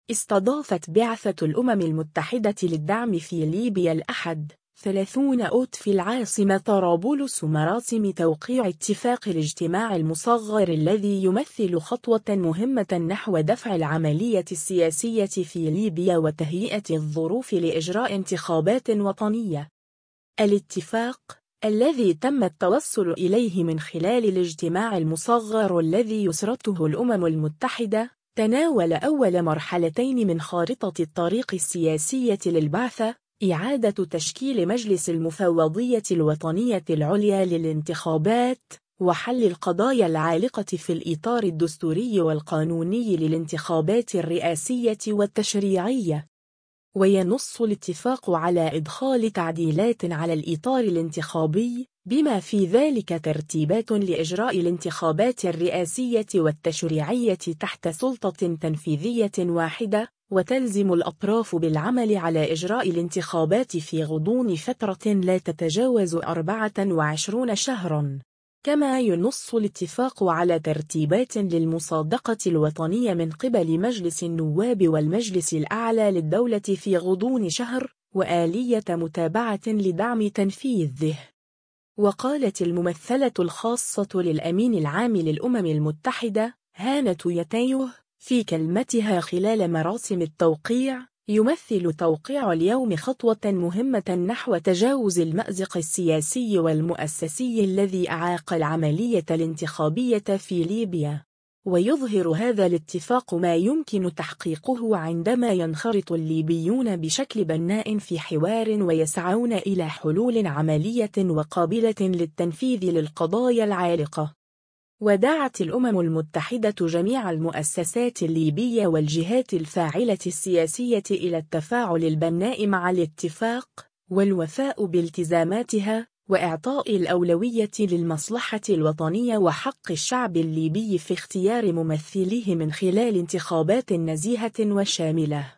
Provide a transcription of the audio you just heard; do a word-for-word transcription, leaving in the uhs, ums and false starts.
استضافت بعثة الأمم المتحدة للدعم في ليبيا الأحد ثلاثين أوت في العاصمة طرابلس مراسم توقيع اتفاق الاجتماع المصغر الذي يمثل خطوة مهمة نحو دفع العملية السياسية في ليبيا وتهيئة الظروف لإجراء انتخابات وطنية. الاتفاق الذي تم التوصل إليه من خلال الاجتماع المصغر الذي يسرته الأمم المتحدة تناول أول مرحلتين من خارطة الطريق السياسية للبعثة: إعادة تشكيل مجلس المفوضية الوطنية العليا للانتخابات، وحل القضايا العالقة في الإطار الدستوري والقانوني للانتخابات الرئاسية والتشريعية. وينص الاتفاق على إدخال تعديلات على الإطار الانتخابي، بما في ذلك ترتيبات لإجراء الانتخابات الرئاسية والتشريعية تحت سلطة تنفيذية واحدة، وتلزم الأطراف بالعمل على إجراء الانتخابات في غضون فترة لا تتجاوز أربعة وعشرين شهراً. كما ينص الاتفاق على ترتيبات للمصادقة الوطنية من قبل مجلس النواب والمجلس الأعلى للدولة في غضون شهر، وآلية متابعة لدعم تنفيذه. وقالت الممثلة الخاصة للأمين العام للأمم المتحدة هانة يتايه في كلمتها خلال مراسم التوقيع: يمثل توقيع اليوم خطوة مهمة نحو تجاوز المأزق السياسي والمؤسسي الذي أعاق العملية الانتخابية في ليبيا. ويظهر هذا الاتفاق ما يمكن تحقيقه عندما ينخرط الليبيون بشكل بناء في حوار ويسعون إلى حلول عملية وقابلة للتنفيذ للقضايا العالقة. ودعت الأمم المتحدة جميع المؤسسات الليبية والجهات الفاعلة السياسية إلى التفاعل البناء مع الاتفاق، والوفاء بالتزاماتها، وإعطاء الأولوية للمصلحة الوطنية وحق الشعب الليبي في اختيار ممثليه من خلال انتخابات نزيهة وشاملة.